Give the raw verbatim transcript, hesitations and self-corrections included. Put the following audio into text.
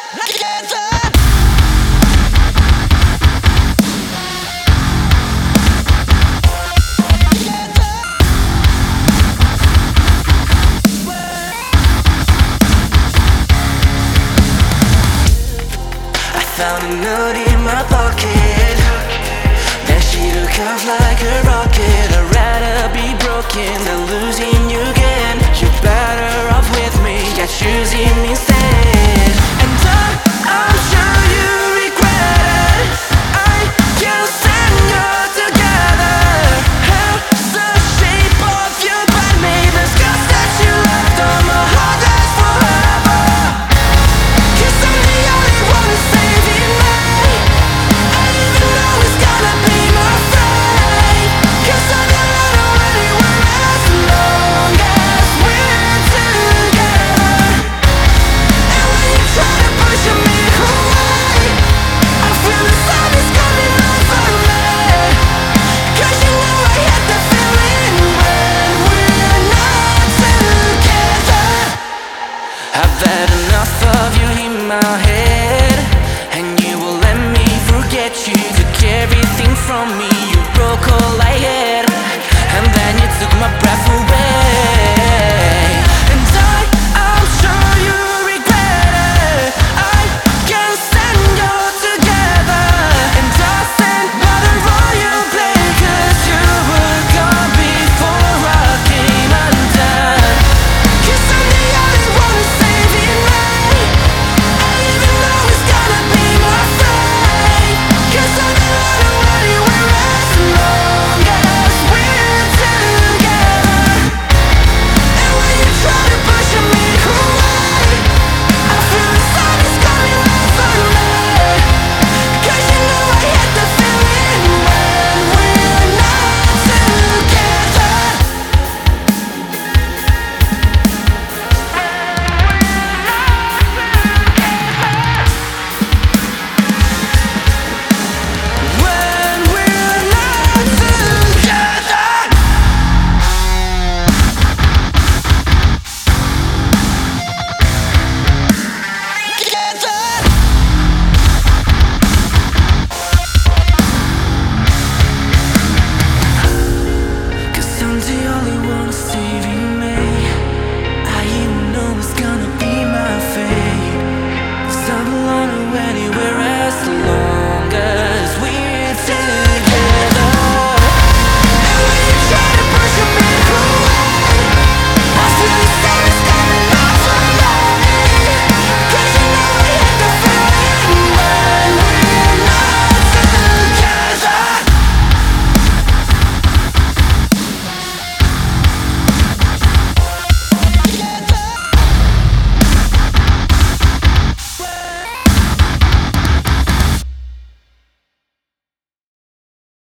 Found a note in my pocket. Then she took off like a rocket. I'd rather be broken than losing you again. You're better off with me, yeah, choosing me instead. And I'm, I'm sure you regret it. I can't stand you're together. How's the shape of your body made the scars that you left on my heart that's forever. 'Cause I'm the only one who's saving me. I even know it's gonna be my fate. 'Cause I don't know anywhere as long as we're together. And when you try to push me away, I feel the sun is coming over me. 'Cause you know I had the feeling when we're not together. I've had enough of you in my head, and you will let me forget you. Took everything from me, you broke all I had.